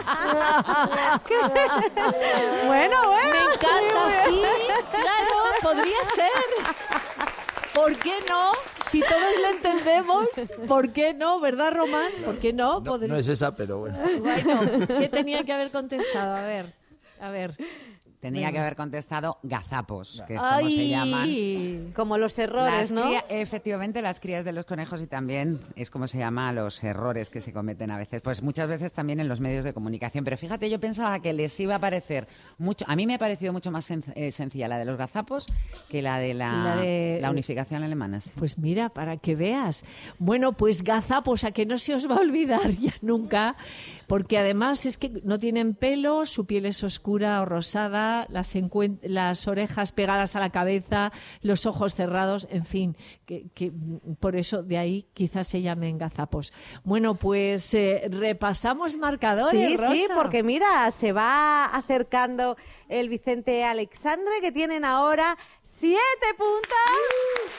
Bueno, bueno. Me encanta, sí, claro, podría ser. ¿Por qué no? Si todos lo entendemos, ¿por qué no? ¿Verdad, Román? ¿Por qué no? No, Podría- no es esa, pero bueno. Bueno, ¿qué tenía que haber contestado? A ver, a ver. Tenía Venga. que haber contestado gazapos, que es como Ay. se llaman. Como los errores, Las ¿no? cría- efectivamente, las crías de los conejos y también es como se llama los errores que se cometen a veces. Pues muchas veces también en los medios de comunicación. Pero fíjate, yo pensaba que les iba a parecer mucho... A mí me ha parecido mucho más sen- eh, sencilla la de los gazapos que la de la, La de- la unificación alemana. sí. Pues mira, para que veas. Bueno, pues gazapos, a que no se os va a olvidar ya nunca, porque además es que no tienen pelo, su piel es oscura o rosada, las, encuen- las orejas pegadas a la cabeza, los ojos cerrados, en fin, que, que mm, por eso de ahí quizás se llamen gazapos. Bueno, pues eh, repasamos marcadores, Sí, Rosa. sí, porque mira, se va acercando el Vicente Alexandre, que tienen ahora siete puntos.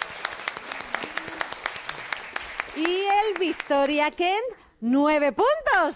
Y el Victoria Kent, nueve puntos.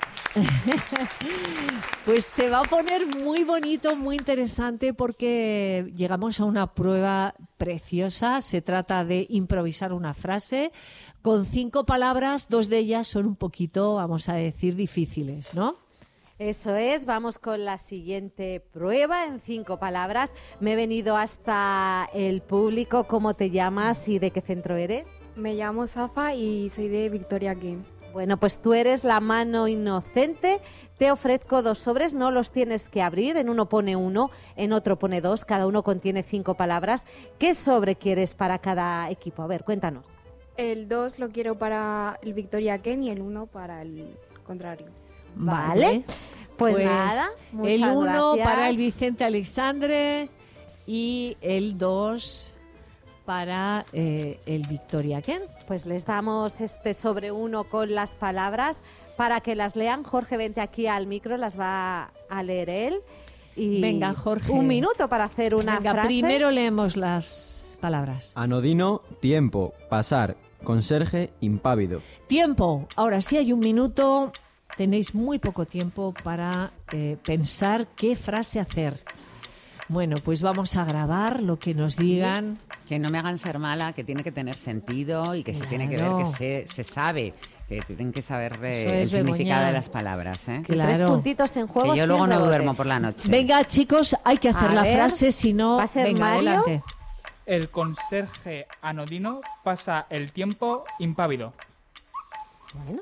Pues se va a poner muy bonito, muy interesante, porque llegamos a una prueba preciosa. Se trata de improvisar una frase con cinco palabras. Dos de ellas son un poquito, vamos a decir, difíciles, ¿no? Eso es, vamos con la siguiente prueba en cinco palabras. Me he venido hasta el público. ¿Cómo te llamas y de qué centro eres? Me llamo Safa y soy de Victoria Game. Bueno, pues tú eres la mano inocente. Te ofrezco dos sobres, no los tienes que abrir. En uno pone uno, en otro pone dos. Cada uno contiene cinco palabras. ¿Qué sobre quieres para cada equipo? A ver, cuéntanos. El dos lo quiero para el Victoria Ken y el uno para el contrario. Vale. Pues, nada, muchas el uno gracias. para el Vicente Alexandre y el dos para eh, el Victoria Kent. Pues les damos este sobre uno con las palabras para que las lean. Jorge, vente aquí al micro, las va a leer él. Y Venga, Jorge. Un minuto para hacer una Venga, frase. primero leemos las palabras. Anodino, tiempo, pasar, conserje, impávido. Tiempo. Ahora sí hay un minuto. Tenéis muy poco tiempo para eh, pensar qué frase hacer. Bueno, pues vamos a grabar lo que nos digan. Que no me hagan ser mala, que tiene que tener sentido y que se tiene que ver Claro. que se, se sabe, que tienen que saber eh, Eso el es, significado Begoña. de las palabras. ¿eh? Claro. Tres puntitos en juego. Que yo sin luego no rebote. duermo por la noche. Venga, chicos, hay que hacer A la ver, frase, si no, ¿va a ser venga, Mario? adelante. El conserje anodino pasa el tiempo impávido. Bueno.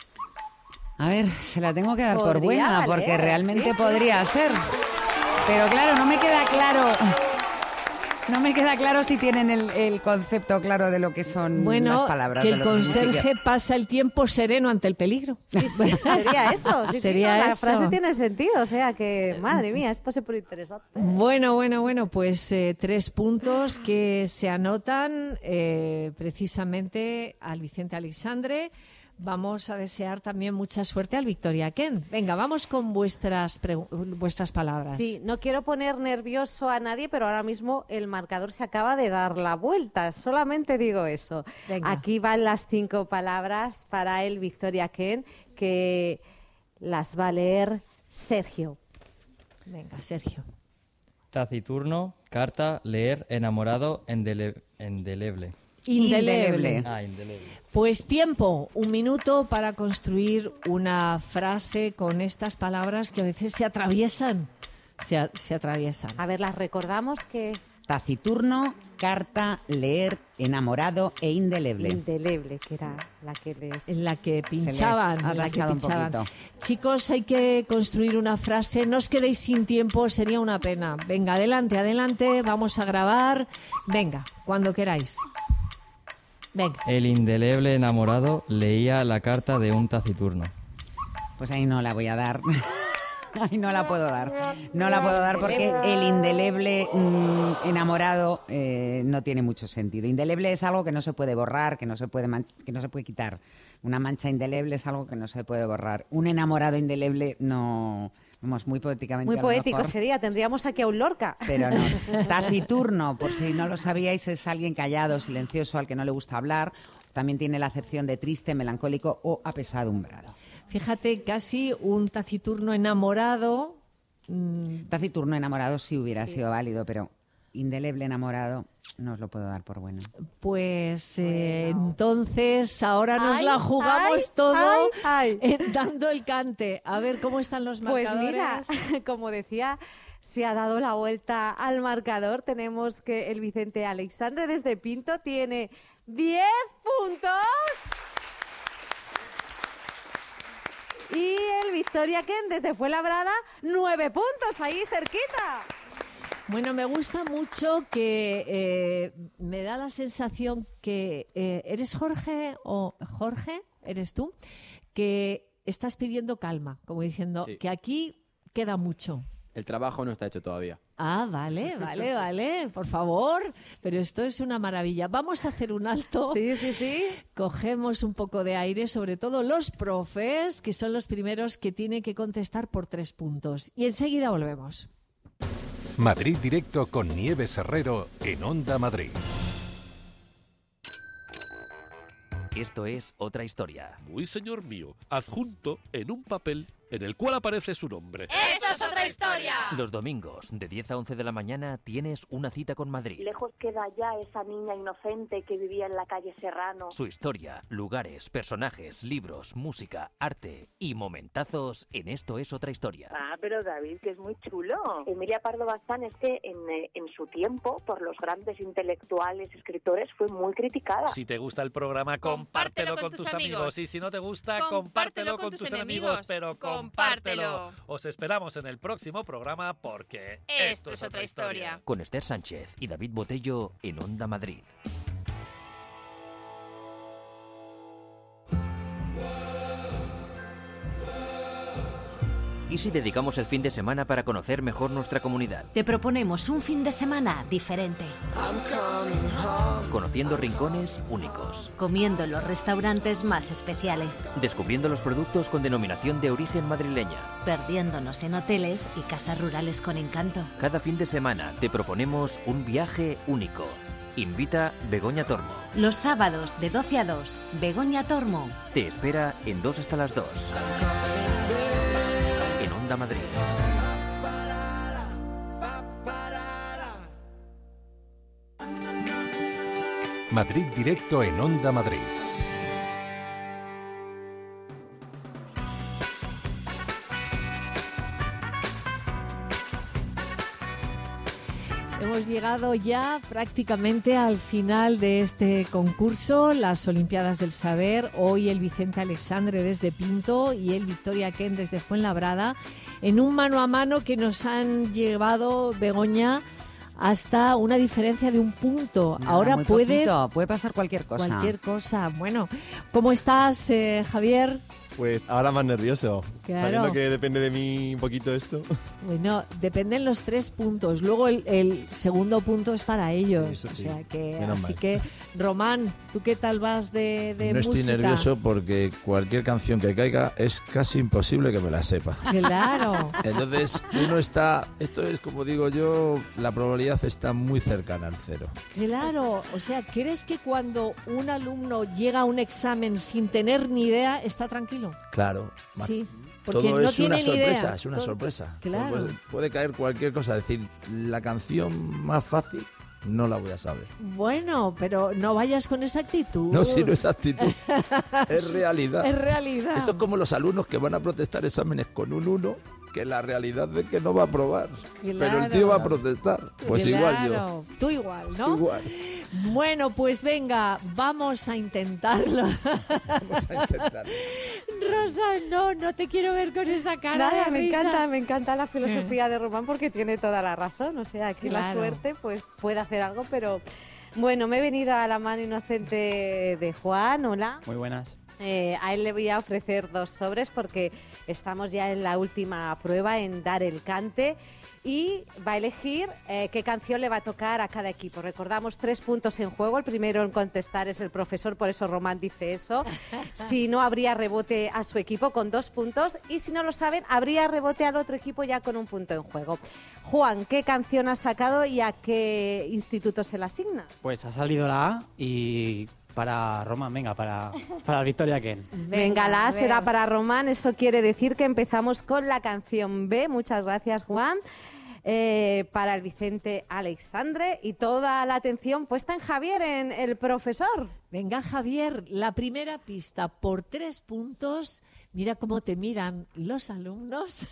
A ver, se la tengo que dar por Podría buena, valer, porque realmente sí, sí, podría sí. ser. Pero claro, no me queda claro. No me queda claro si tienen el, el concepto claro de lo que son Bueno, las palabras. que de el lo que conserje significa. pasa el tiempo sereno ante el peligro. Sí, sí, sería eso. Sí, sí, Sería no, la eso. frase tiene sentido, o sea que, madre mía, esto se pone interesante. Bueno, bueno, bueno, pues eh, tres puntos que se anotan eh, precisamente al Vicente Alexandre. Vamos a desear también mucha suerte al Victoria Kent. Venga, vamos con vuestras, pregu- vuestras palabras. Sí, no quiero poner nervioso a nadie, pero ahora mismo el marcador se acaba de dar la vuelta. Solamente digo eso. Venga. Aquí van las cinco palabras para el Victoria Kent, que las va a leer Sergio. Venga, Sergio. Taciturno, carta, leer, enamorado, endele- endeleble. Indeleble. Ah, indeleble. Pues tiempo, un minuto para construir una frase con estas palabras que a veces se atraviesan. Se, a- se atraviesan. A ver, las recordamos que... Taciturno, carta, leer, enamorado e indeleble. Indeleble, que era la que les... En la que pinchaban, Se les ha en la que rascado un pinchaban. poquito. Chicos, hay que construir una frase. No os quedéis sin tiempo, sería una pena. Venga, adelante, adelante, vamos a grabar. Venga, cuando queráis. Venga. El indeleble enamorado leía la carta de un taciturno. Pues ahí no la voy a dar. Ahí no la puedo dar. No la puedo dar porque el indeleble mmm, enamorado eh, no tiene mucho sentido. Indeleble es algo que no se puede borrar, que no se puede manch- que no se puede quitar. Una mancha indeleble es algo que no se puede borrar. Un enamorado indeleble no... Vamos, muy poéticamente. Muy a lo poético mejor, sería, tendríamos aquí a un Lorca. pero no. Taciturno, por si no lo sabíais, es alguien callado, silencioso, al que no le gusta hablar. También tiene la acepción de triste, melancólico o apesadumbrado. Fíjate, casi un taciturno enamorado. Mmm... Taciturno enamorado sí hubiera Sí. sido válido, pero indeleble enamorado no os lo puedo dar por bueno. Pues eh, entonces ahora nos Ay, la jugamos ay, todo ay, ay. eh, dando el cante. A ver cómo están los Pues marcadores. mira, como decía, se ha dado la vuelta al marcador. Tenemos que el Vicente Alexandre desde Pinto tiene diez puntos. Y el Victoria Ken desde Fuenlabrada, nueve puntos, ahí cerquita. Bueno, me gusta mucho que eh, me da la sensación que eh, eres Jorge o Jorge, eres tú, que estás pidiendo calma, como diciendo Sí. que aquí queda mucho. El trabajo no está hecho todavía. Ah, vale, vale, vale, por favor, pero esto es una maravilla. Vamos a hacer un alto. Sí, sí, sí. Cogemos un poco de aire, sobre todo los profes, que son los primeros que tienen que contestar por tres puntos. Y enseguida volvemos. Madrid Directo con Nieves Herrero en Onda Madrid. Esto es Otra Historia. Muy señor mío, adjunto en un papel en el cual aparece su nombre. ¡Esto es Otra Historia! Los domingos, de diez a once de la mañana, tienes una cita con Madrid. Lejos queda ya esa niña inocente que vivía en la calle Serrano. Su historia, lugares, personajes, libros, música, arte y momentazos en Esto es Otra Historia. Ah, pero David, que es muy chulo. Emilia Pardo Bazán es que en, eh, en su tiempo, por los grandes intelectuales, escritores, fue muy criticada. Si te gusta el programa, compártelo, con, tus amigos. amigos. Y si no te gusta, compártelo, compártelo con, con tus enemigos. enemigos. Pero compártelo. compártelo. Os esperamos en el próximo programa porque esto, esto es Otra Historia. historia. Con Esther Sánchez y David Botello en Onda Madrid. ¿Y si dedicamos el fin de semana para conocer mejor nuestra comunidad? Te proponemos un fin de semana diferente. Conociendo rincones únicos. Comiendo en los restaurantes más especiales. Descubriendo los productos con denominación de origen madrileña. Perdiéndonos en hoteles y casas rurales con encanto. Cada fin de semana te proponemos un viaje único. Invita Begoña Tormo. Los sábados de doce a dos, Begoña Tormo. Te espera en dos hasta las dos. En Onda Madrid. Madrid Directo en Onda Madrid. Hemos llegado ya prácticamente al final de este concurso, las Olimpiadas del Saber. Hoy el Vicente Alexandre desde Pinto y el Victoria Ken desde Fuenlabrada, en un mano a mano que nos han llevado, Begoña, hasta una diferencia de un punto. Nada, Ahora muy puede... poquito, puede pasar cualquier cosa. Cualquier cosa. Bueno, ¿cómo estás, eh, Javier? Pues ahora más nervioso, Claro. sabiendo que depende de mí un poquito esto. Bueno, dependen los tres puntos. Luego el, el segundo punto es para ellos. Sí, eso sí. O sea que, Menos así mal. que, Román, ¿tú qué tal vas de, de No música? estoy nervioso porque cualquier canción que caiga es casi imposible que me la sepa. Claro. Entonces, uno está, esto es como digo yo, la probabilidad está muy cercana al cero. Claro, o sea, ¿crees que cuando un alumno llega a un examen sin tener ni idea, está tranquilo? Claro. Sí, porque Todo no es tiene una ni sorpresa, idea. es una Todo- sorpresa. Claro. Puede, puede caer cualquier cosa, es decir, la canción más fácil no la voy a saber. Bueno, pero no vayas con esa actitud. No, si no es actitud, es realidad. Es realidad. Esto es como los alumnos que van a protestar exámenes con un uno, que la realidad es que no va a aprobar, pero el tío va a protestar. Pues igual yo. Claro, tú igual, ¿no? Igual. Bueno, pues venga, vamos a intentarlo. Vamos a intentarlo. Rosa, no, no te quiero ver con esa cara Nada, de me risa. encanta, me encanta la filosofía de Román porque tiene toda la razón. O sea, aquí la Claro. suerte pues puede hacer algo, pero Bueno, me he venido a la mano inocente de Juan. Hola. Muy buenas. Eh, a él le voy a ofrecer dos sobres porque estamos ya en la última prueba, en dar el cante, y va a elegir eh, qué canción le va a tocar a cada equipo. Recordamos, tres puntos en juego. El primero en contestar es el profesor, por eso Román dice eso. Si no, habría rebote a su equipo con dos puntos, y si no lo saben, habría rebote al otro equipo ya con un punto en juego. Juan, ¿qué canción has sacado y a qué instituto se la asigna? Pues ha salido la A y para Román, venga, para, para Victoria Ken. Venga, la A será para Román. Eso quiere decir que empezamos con la canción B. Muchas gracias, Juan. Eh, para el Vicente Alexandre, y toda la atención puesta en Javier, en el profesor. Venga, Javier, la primera pista por tres puntos. Mira cómo te miran los alumnos.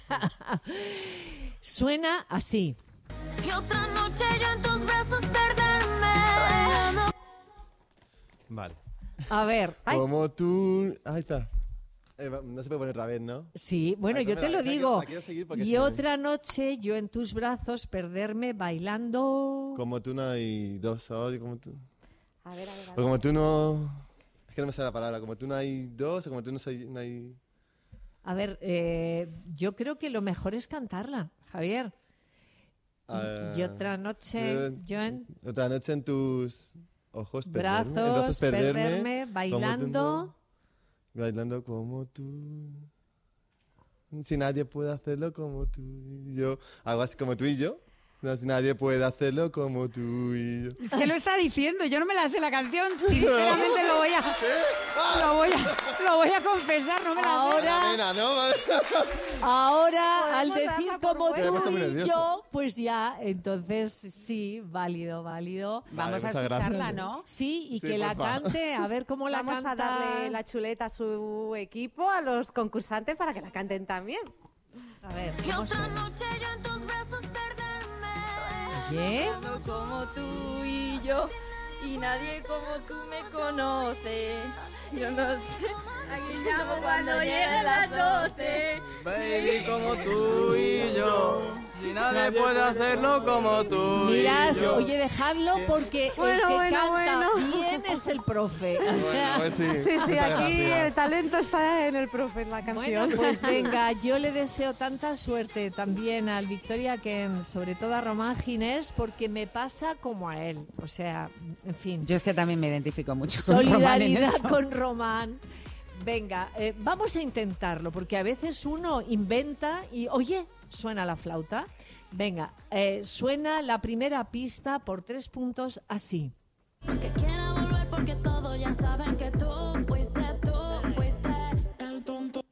Suena así. Y otra noche yo en tus brazos perderme. Vale. A ver. Como tú... Ahí está. Eh, no se puede poner otra vez, ¿no? Sí, bueno, Ay, yo no, te la, lo la digo. quiero, la quiero seguir porque y sí. otra noche yo en tus brazos perderme bailando. Como tú no hay dos, oye, como tú... A ver, a ver, a ver. O como tú no... Es que no me sale la palabra. Como tú no hay dos, o como tú no, soy, no hay... A ver, eh, yo creo que lo mejor es cantarla, Javier. Uh, y otra noche yo, yo en... Otra noche en tus ojos brazos, perderme. En brazos perderme, perderme bailando... Bailando como tú. Si nadie puede hacerlo como tú y yo. Algo así como tú y yo. No, si nadie puede hacerlo como tú y yo. Es que lo está diciendo, yo no me la sé la canción, sinceramente lo voy a, lo voy a, lo voy a confesar, no me la ahora, sé. ¿no? Ahora, al decir como buena. tú y yo, pues ya, entonces sí, válido, válido. Vamos vale, a escucharla, gracias. ¿No? Sí, y sí, que la cante, a ver cómo la Vamos canta. Vamos a darle la chuleta a su equipo, a los concursantes, para que la canten también. A ver, y ¿cómo otra suena? noche yo en tus brazos perderme. ¿Qué? Como tú y yo, y nadie como tú me conoce. Yo no sé, aquí llamo cuando lleguen las doce. Baby, como tú y yo, si nadie puede hacerlo como tú. Mirad, y yo. oye, dejadlo porque bueno, el que bueno, canta bueno. bien es el profe. Bueno, pues sí, sí, sí, aquí gracias. el talento está en el profe, en la canción. Bueno, pues venga, yo le deseo tanta suerte también al Victoria Ken, sobre todo a Román Ginés, porque me pasa como a él. O sea, en fin. Yo es que también me identifico mucho con Román en Solidaridad eso. con Román. Venga, eh, vamos a intentarlo, porque a veces uno inventa y, oye, suena la flauta. Venga, eh, suena la primera pista por tres puntos así. Que quiera volver porque todos ya saben que tú fuiste, tú fuiste el tonto.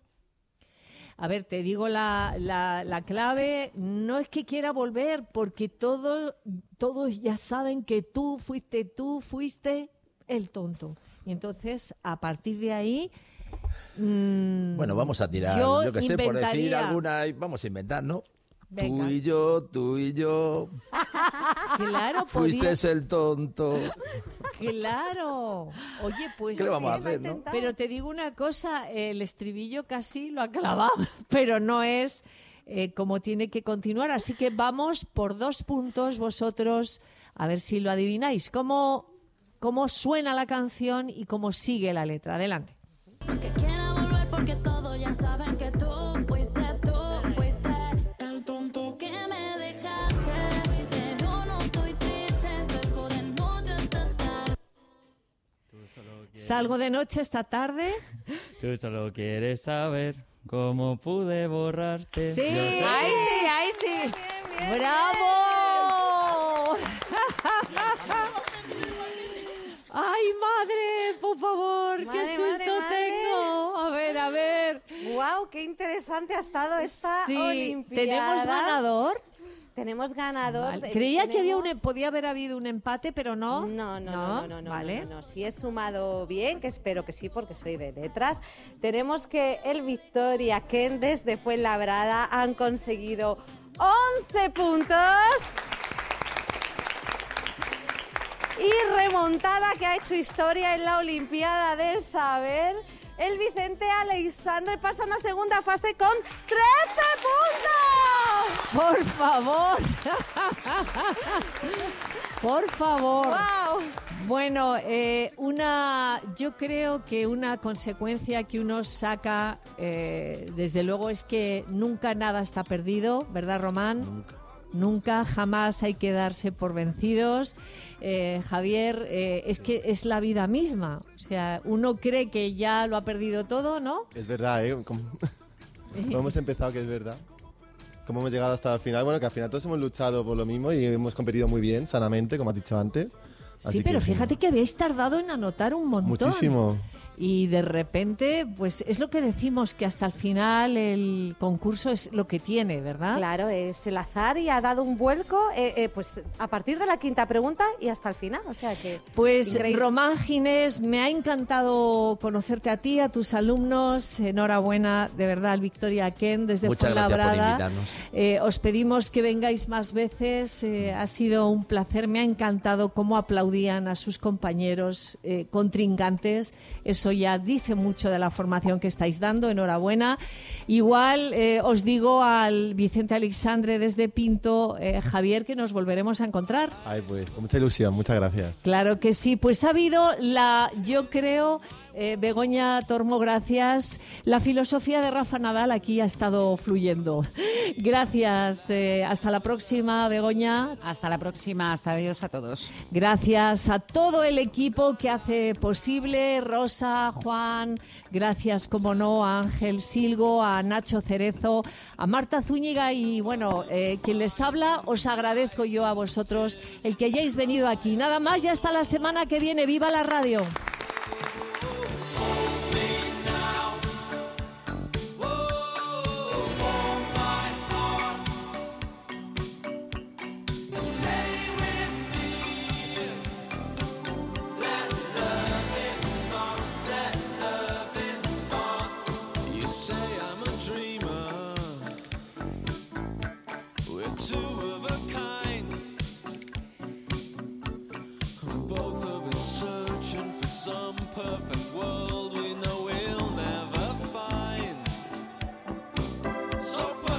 A ver, te digo la, la, la clave. No es que quiera volver, porque todo, todos ya saben que tú fuiste, tú fuiste el tonto. Y entonces, a partir de ahí... Mmm, Bueno, vamos a tirar, yo, yo que sé, por decir inventaría- alguna, vamos a inventar, ¿no? Venga. Tú y yo, tú y yo, Claro, fuiste podía- el tonto. Claro. Oye, pues... ¿Qué le vamos a hacer, no? Pero te digo una cosa, el estribillo casi lo ha clavado, pero no es eh, como tiene que continuar. Así que vamos por dos puntos vosotros, a ver si lo adivináis. ¿Cómo, cómo suena la canción y cómo sigue la letra? Adelante. Que quiera volver porque todos ya saben que tú fuiste, tú fuiste el tonto que me dejaste. Pero no estoy triste, salgo de noche esta tarde. Salgo de noche esta tarde. Tú solo quieres saber cómo pude borrarte. Sí, Yo sé- ¡Ay, sí, ay, sí! ¡Bravo! ¡Ay, madre! Por favor, Madre, qué susto madre, madre. tengo. A ver, a ver. ¡Guau! ¡Qué interesante ha estado esta Sí, Olimpiada! ¿tenemos ganador? Tenemos ganador. Vale. Eh, Creía que había un, tenemos- podía haber habido un empate, pero no. No, no, no, no, no, no, Vale. no, no. Si he sumado bien, que espero que sí, porque soy de letras, tenemos que el Victoria Ken desde Fuenlabrada han conseguido once puntos. Y remontada que ha hecho historia en la Olimpiada del Saber. El Vicente Alexandre pasa a la segunda fase con trece puntos. Por favor. Por favor. Wow. Bueno, eh, una, yo creo que una consecuencia que uno saca, eh, desde luego, es que nunca nada está perdido, ¿verdad, Román? Nunca. Nunca, jamás hay que darse por vencidos. Eh, Javier, eh, es que es la vida misma. O sea, uno cree que ya lo ha perdido todo, ¿no? Es verdad, ¿eh? Como, como hemos empezado, que es verdad. Cómo hemos llegado hasta el final. Bueno, que al final todos hemos luchado por lo mismo y hemos competido muy bien, sanamente, como has dicho antes. Así sí, pero que, fíjate que habéis tardado en anotar un montón. Muchísimo. Y de repente, pues es lo que decimos, que hasta el final el concurso es lo que tiene, ¿verdad? Claro, es el azar y ha dado un vuelco, eh, eh, pues a partir de la quinta pregunta y hasta el final, o sea que... Pues increíble. Román Ginés, me ha encantado conocerte a ti, a tus alumnos. Enhorabuena, de verdad, al Victoria Ken desde Muchas gracias por Fuenlabrada. invitarnos. Eh, os pedimos que vengáis más veces. Eh, ha sido un placer, me ha encantado cómo aplaudían a sus compañeros eh, contrincantes. Eso ya dice mucho de la formación que estáis dando. Enhorabuena. Igual eh, os digo al Vicente Alexandre desde Pinto, eh, Javier, que nos volveremos a encontrar. Ay, pues con mucha ilusión, muchas gracias. Claro que sí. Pues ha habido la, yo creo, eh, Begoña Tormo, gracias. La filosofía de Rafa Nadal aquí ha estado fluyendo. Gracias. Eh, hasta la próxima, Begoña. Hasta la próxima. Hasta adiós a todos. Gracias a todo el equipo que hace posible, Rosa, Juan, gracias, como no, a Ángel Silgo, a Nacho Cerezo, a Marta Zúñiga y, bueno, eh, quien les habla, os agradezco yo a vosotros el que hayáis venido aquí. Nada más, ya hasta la semana que viene. ¡Viva la radio! Some perfect world we know we'll never find. So